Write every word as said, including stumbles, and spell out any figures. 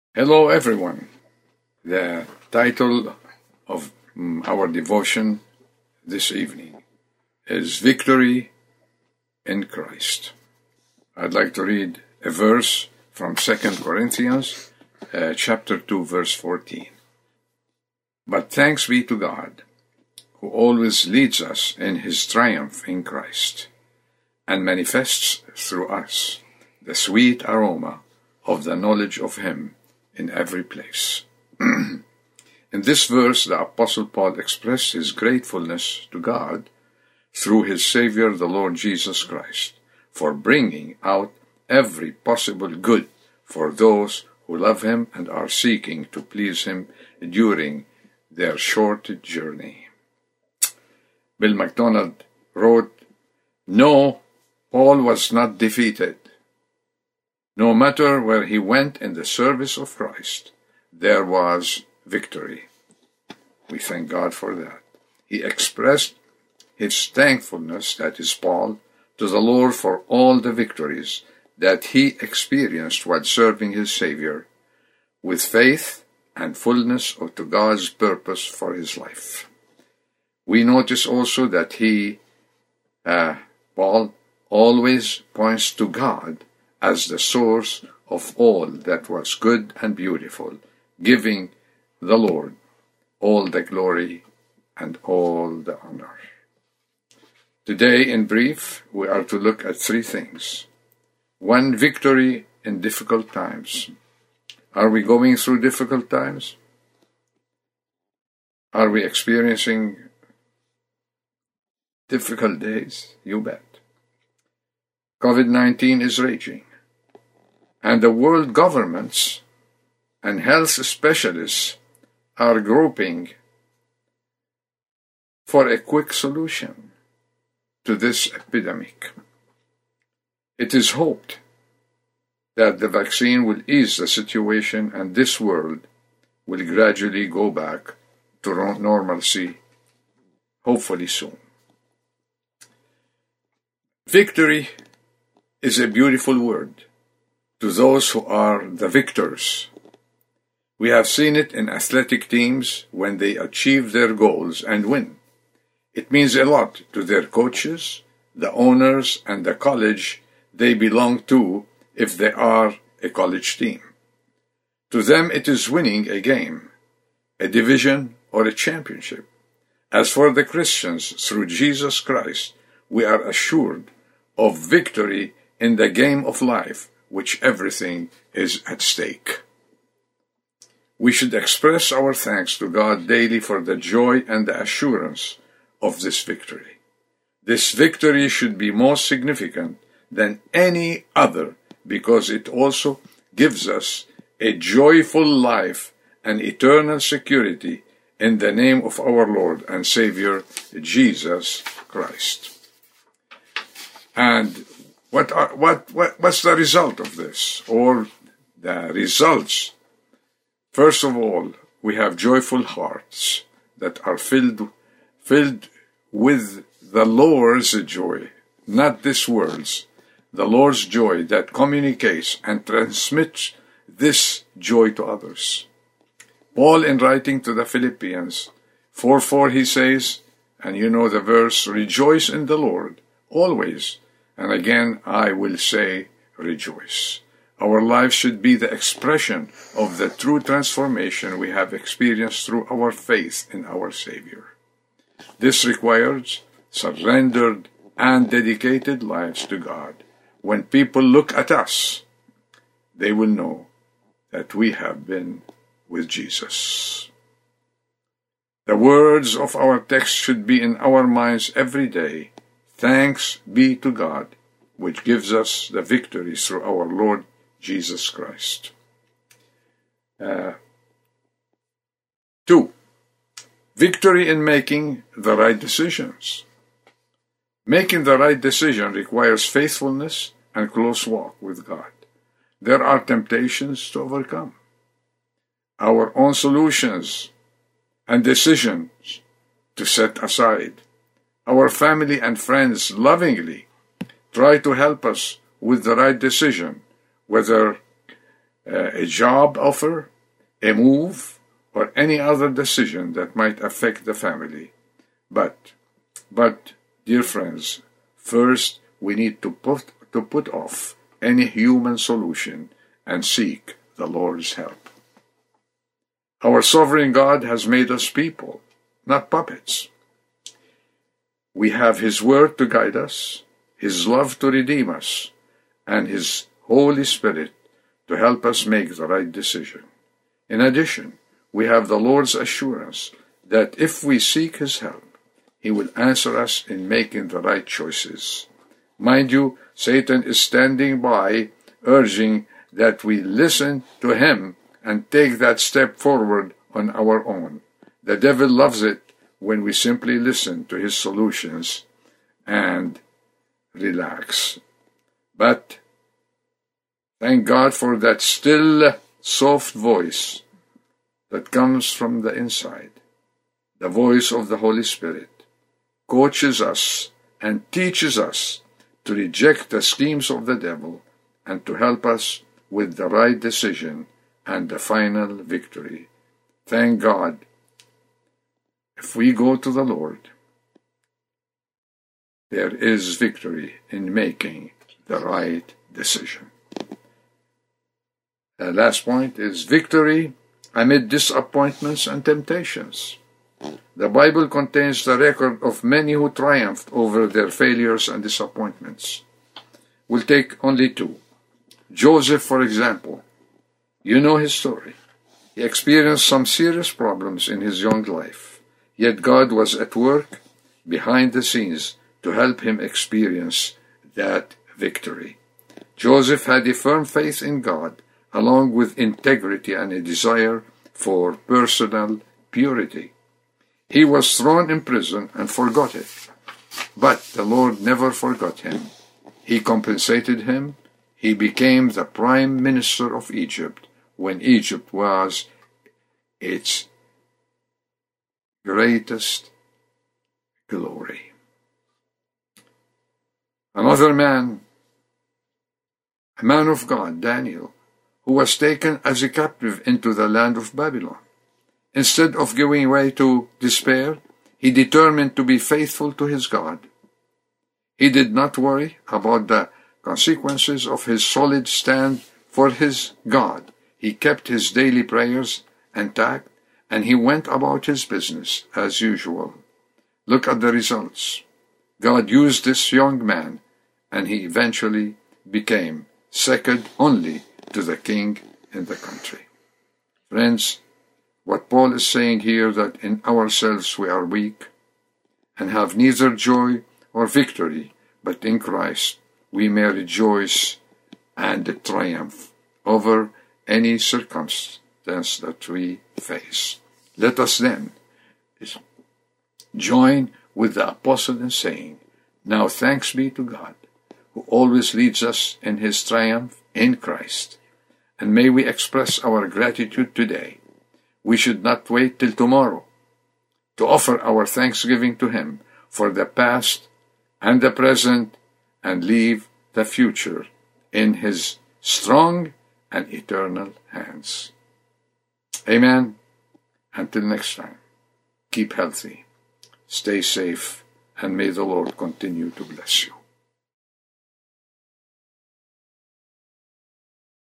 Hello, everyone. The title of mm, our devotion this evening is Victory in Christ. I'd like to read a verse from Second Corinthians uh, chapter two, verse fourteen. But thanks be to God, who always leads us in his triumph in Christ, and manifests through us the sweet aroma of the knowledge of him in every place. In this verse, the Apostle Paul expressed his gratefulness to God through his Savior, the Lord Jesus Christ, for bringing out every possible good for those who love him and are seeking to please him during their short journey. Bill MacDonald wrote, "No, Paul was not defeated. No matter where he went in the service of Christ, there was victory." We thank God for that. He expressed his thankfulness, that is Paul, to the Lord for all the victories that he experienced while serving his Savior, with faith and fullness to God's purpose for his life. We notice also that he, uh, Paul, always points to God as the source of all that was good and beautiful, giving the Lord all the glory and all the honor. Today, in brief, we are to look at three things. One, victory in difficult times. Are we going through difficult times? Are we experiencing difficult days? You bet. COVID nineteen is raging, and the world governments and health specialists are groping for a quick solution to this epidemic. It is hoped that the vaccine will ease the situation and this world will gradually go back to normalcy, hopefully soon. Victory is a beautiful word to those who are the victors. We have seen it in athletic teams when they achieve their goals and win. It means a lot to their coaches, the owners, and the college they belong to if they are a college team. To them, it is winning a game, a division, or a championship. As for the Christians, through Jesus Christ, we are assured of victory in the game of life, which everything is at stake. We should express our thanks to God daily for the joy and the assurance of this victory. This victory should be more significant than any other because it also gives us a joyful life and eternal security in the name of our Lord and Savior, Jesus Christ. And what, are, what, what what's the result of this, or the results? First of all, we have joyful hearts that are filled, filled with the Lord's joy, not this world's. The Lord's joy that communicates and transmits this joy to others. Paul, in writing to the Philippians four four, he says, and you know the verse, "Rejoice in the Lord always, and again I will say, rejoice." Our lives should be the expression of the true transformation we have experienced through our faith in our Savior. This requires surrendered and dedicated lives to God. When people look at us, they will know that we have been with Jesus. The words of our text should be in our minds every day. Thanks be to God, which gives us the victory through our Lord Jesus Christ. Uh, two, victory in making the right decisions. Making the right decision requires faithfulness and close walk with God. There are temptations to overcome. Our own solutions and decisions to set aside. Our family and friends lovingly try to help us with the right decision, whether uh, a job offer, a move, or any other decision that might affect the family. But, but, dear friends, first we need to put, to put off any human solution and seek the Lord's help. Our sovereign God has made us people, not puppets. We have His Word to guide us, His love to redeem us, and His Holy Spirit to help us make the right decision. In addition, we have the Lord's assurance that if we seek His help, He will answer us in making the right choices. Mind you, Satan is standing by, urging that we listen to him and take that step forward on our own. The devil loves it when we simply listen to his solutions and relax. But thank God for that still, soft voice that comes from the inside. The voice of the Holy Spirit coaches us and teaches us to reject the schemes of the devil and to help us with the right decision and the final victory. Thank God. If we go to the Lord, there is victory in making the right decision. The last point is victory amid disappointments and temptations. The Bible contains the record of many who triumphed over their failures and disappointments. We'll take only two. Joseph, for example. You know his story. He experienced some serious problems in his young life, yet God was at work behind the scenes to help him experience that victory. Joseph had a firm faith in God, along with integrity and a desire for personal purity. He was thrown in prison and forgot it. But the Lord never forgot him. He compensated him. He became the prime minister of Egypt when Egypt was its greatest glory. Another man, a man of God, Daniel, who was taken as a captive into the land of Babylon. Instead of giving way to despair, he determined to be faithful to his God. He did not worry about the consequences of his solid stand for his God. He kept his daily prayers intact, and he went about his business as usual. Look at the results. God used this young man, and he eventually became second only to the king in the country. Friends, what Paul is saying here, that in ourselves we are weak and have neither joy or victory, but in Christ we may rejoice and triumph over any circumstance that we face. Let us then join with the apostle in saying, now thanks be to God, who always leads us in his triumph in Christ, and may we express our gratitude today. We should not wait till tomorrow to offer our thanksgiving to him for the past and the present, and leave the future in his strong and eternal hands. Amen. Until next time, keep healthy, stay safe, and may the Lord continue to bless you.